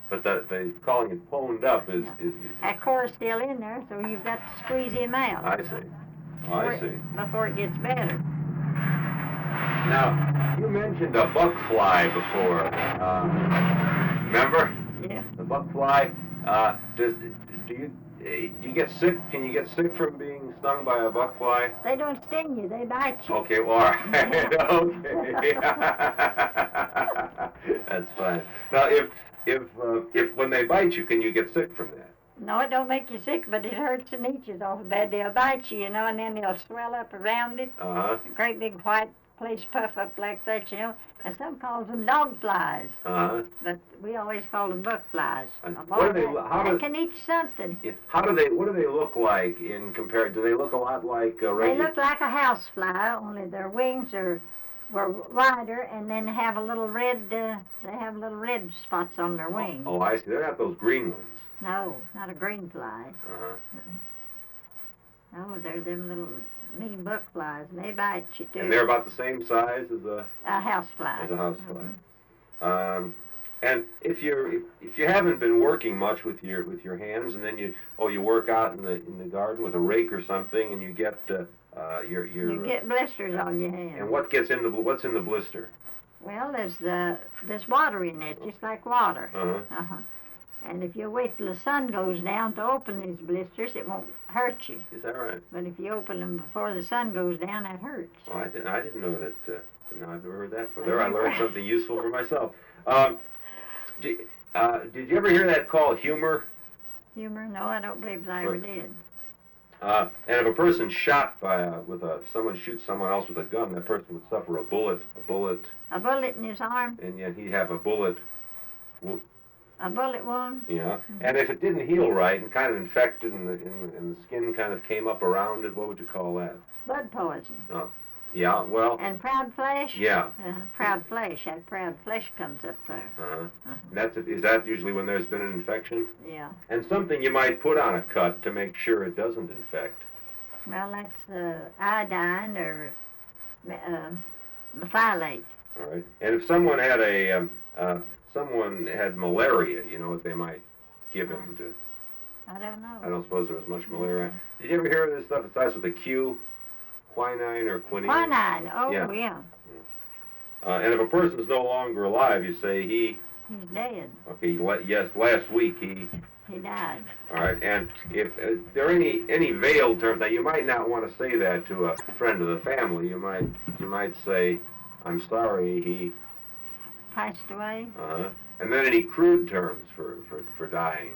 But the calling it pwned up is. That core's still in there, so you've got to squeeze him out. I see. I see. Before it gets better. Now, you mentioned a buck fly before. Remember? Yeah. The buck fly. Do you get sick? Can you get sick from being stung by a buck fly? They don't sting you. They bite you. Okay. Well, all right. Okay. That's fine. Now, if when they bite you, can you get sick from that? No, it don't make you sick, but it hurts and eats awful bad. They'll bite you, and then they'll swell up around it. Uh-huh. A great big white place puff up like that, And some calls them dog flies. Uh-huh. But we always call them buck flies. What do they? They can eat something. What do they look like in compared? Do they look a lot like regular? They look like a house fly, only their wings were wider, and then have a little red. They have little red spots on their wings. Oh, I see. They're not those green ones. No, not a green fly. Uh-huh. No, they're them little mean buck flies, and they bite you too. And they're about the same size as a house fly. As a house fly. And if you haven't been working much with your hands, and then you work out in the garden with a rake or something, and you get you get blisters on your hands. And what's in the blister? Well, there's water in it, just like water. Uh-huh. And if you wait till the sun goes down to open these blisters, it won't hurt you. Is that right? But if you open them before the sun goes down, that hurts. Oh, I didn't know that. No, I've never heard that before. There, I learned something useful for myself. Did you ever hear that called humor? Humor? No, I don't believe I ever did. And if a person shot someone shoots someone else with a gun, that person would suffer a bullet. A bullet in his arm? And yet he'd have a bullet. A bullet wound? Yeah. Mm-hmm. And if it didn't heal right and kind of infected and the skin kind of came up around it, what would you call that? Blood poison. Oh. Yeah, well... And proud flesh? Yeah. Proud flesh. That proud flesh comes up there. Uh-huh. Is that usually when there's been an infection? Yeah. And something you might put on a cut to make sure it doesn't infect? Well, that's iodine or methylate. All right. And if someone had malaria, you know what they might give him to... I don't know. I don't suppose there was much malaria. Did you ever hear of this stuff? It starts with a Q, quinine or quinine? Quinine, oh yeah. And if a person's no longer alive, you say he's dead. Okay, yes, last week he died. All right, and if there are any veiled terms, now you might not want to say that to a friend of the family. You might say, I'm sorry, he... Passed away? And then any crude terms for dying?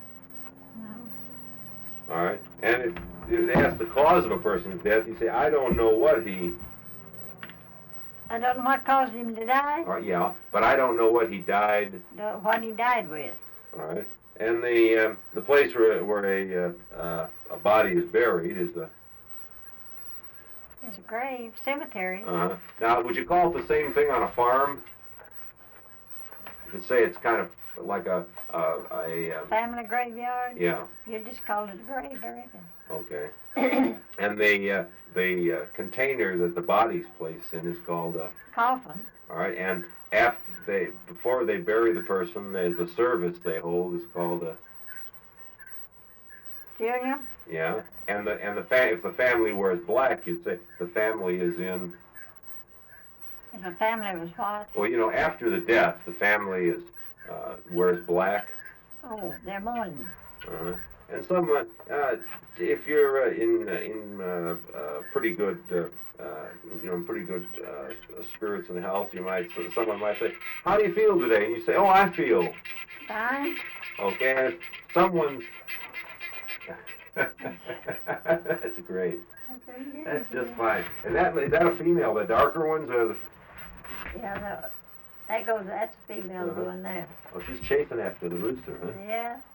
No. All right. And if they ask the cause of a person's death, you say, I don't know what I don't know what caused him to die? Yeah, but I don't know what he died... What he died with. All right. And the place where a body is buried is the... It's a grave, cemetery. Now, would you call it the same thing on a farm? You could say it's kind of like a family graveyard? Yeah. You just call it a grave, I reckon. Okay. And the container that the body's placed in is called a... Coffin. All right, and before they bury the person, the service they hold is called a... Funeral? Yeah, and if the family wears black, you'd say the family is in... If a family was what? Well, after the death, the family wears black. Oh, they're mourning. And someone, if you're in pretty good, pretty good spirits and health, someone might say, "How do you feel today?" And you say, "Oh, I feel fine." Okay, and someone. That's great. That's just fine. And is that a female? The darker ones are the... Yeah, that's a female going there. Oh, she's chasing after the rooster, huh? Yeah.